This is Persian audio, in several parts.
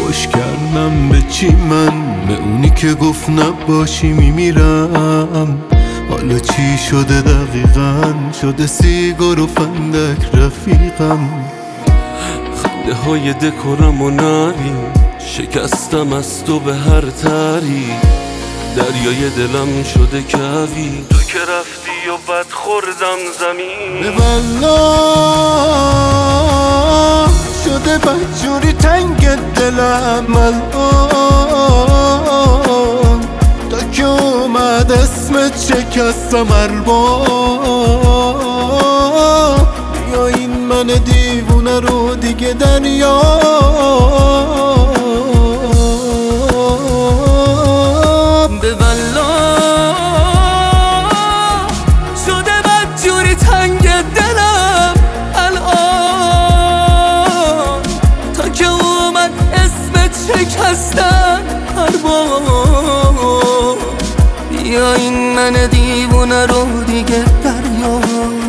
باش کردم به چی من به اونی که گفت نباشی میمیرم. حالا چی شده دقیقاً؟ شده سیگار و فندک رفیقم. خنده های دکورم و نبین، شکستم از تو به هر تری. دریای دلم شده کوی، تو که رفتی و بد خوردم زمین. به والله شده بدجوری تنگ دلم الان، تا که اومد اسمت شکستم ارباب. یا این من دیوونه رو دیگه دریا. به والله شده بدجوری تنگ دلم الان، تا که اومد اسمت شکستن ارباب. یا این من دیوونه رو دیگه دریا.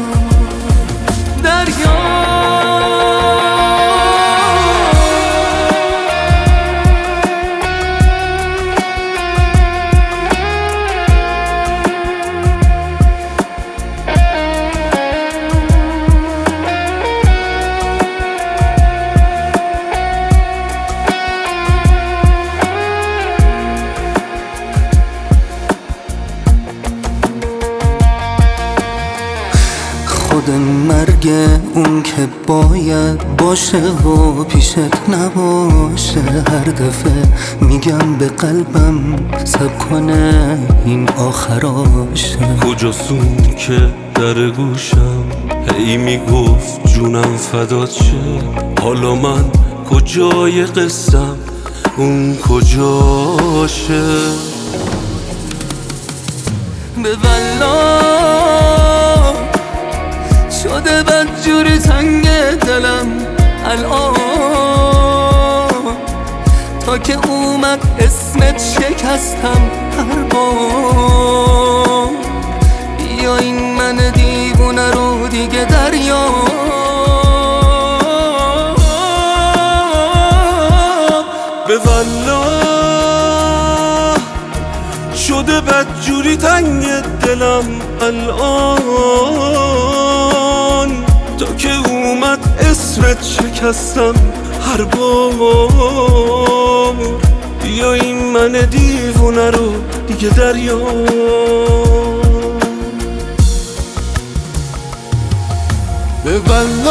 خود مرگ اون که باید باشه و پیشت نباشه. هر دفعه میگم به قلبم سب کنه این آخراشه. کجاستون که در گوشم هی میگفت جونم فدات شه. حالا من کجای قصم اون کجاشه؟ به والله شده بدجوری تنگ دلم الان، تا که اومد اسمت شکستم هر بار. یا این من دیوونه رو دیگه دریا. به والله شده بدجوری تنگ دلم الان، تا که اومد اسمت شکستم هر بار. یا این من دیوونه رو دیگه دریا. به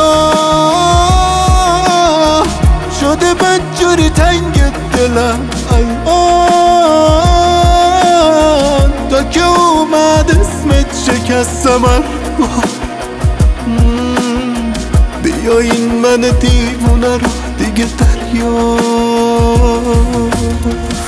والله شده بدجوری تنگ دلم الان، تا که اومد اسمت شکستم هر بار. بیا این من دیوونه رو دیگه دریا.